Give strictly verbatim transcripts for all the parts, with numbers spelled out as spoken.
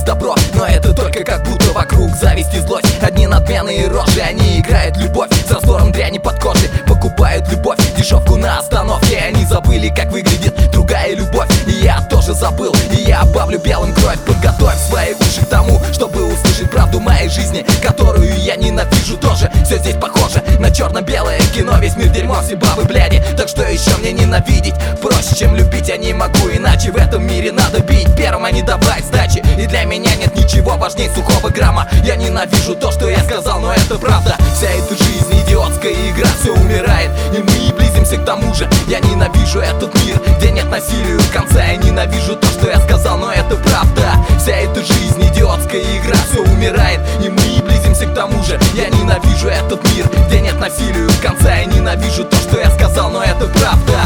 добро, но это только как будто вокруг зависть и злость. Одни надменные рожи, они играют любовь с раствором дряни под кожей, покупают любовь, дешевку на остановке. Они забыли, как выглядит другая любовь, и я тоже забыл, и я обавлю белым кровь. Подготовь свои уши к тому, чтобы услышать правду моей жизни, которую я ненавижу тоже. Все здесь похоже на черно-белое кино, весь мир дерьмо, все бабы бляди. Так что еще мне ненавидеть? Проще, чем любить, я не могу иначе. В этом мире надо бить первым, а не давать сдачи. И для меня нет ничего важнее сухого грамма. Я ненавижу то, что я сказал, но это правда. Вся эта жизнь идиотская игра, все умирает, и мы близимся к тому же. Я ненавижу этот мир, где нет насилию конца. Я ненавижу то, что я сказал, но это правда. Вся эта жизнь идиотская игра, все умирает, и мы близимся к тому же. Я ненавижу этот мир, где нет насилию конца. Я ненавижу то, что я сказал, но это правда.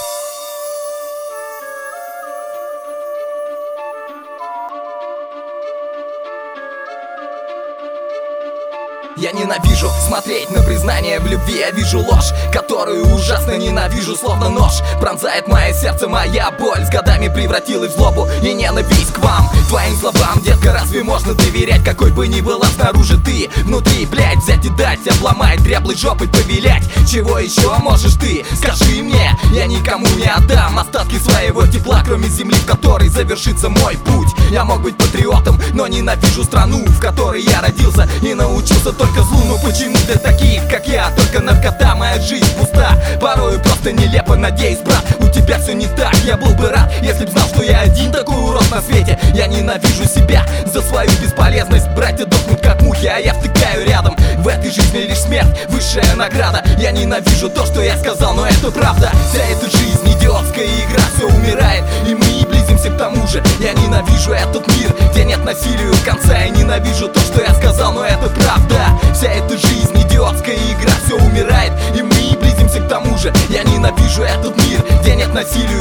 Я ненавижу смотреть на признание в любви. Я вижу ложь, которую ужасно ненавижу, словно нож пронзает мое сердце. Моя боль с годами превратилась в злобу и ненависть к вам, твоим словам. Детка, разве можно доверять, какой бы ни была снаружи ты? Внутри, блять, взять и дать, обломать, дряблой жопой повилять. Чего еще можешь ты? Скажи мне, я никому не отдам остатки своего тепла, кроме земли, в которой завершится мой путь. Я мог быть патриотом, но ненавижу страну, в которой я родился и научился только злу. Ну почему для таких, как я, только наркота? Моя жизнь пуста, порою просто нелепо. Надеюсь, брат, у тебя все не так. Я был бы рад, если б знал, что я один такой урод на свете. Я ненавижу себя за свою бесполезность. Братья дохнут как мухи, а я втыкаю рядом. В этой жизни лишь смерть, высшая награда. Я ненавижу то, что я сказал, но это правда. Вся эта жизнь идиотская игра, все умирает, и мы близимся к тому же. Я ненавижу этот мир, где нет насилию конца. Я ненавижу то, что я сказал, но это правда. Вся эта жизнь идиотская игра, все умирает, и мы близимся к тому же. Я ненавижу этот мир, где нет насилию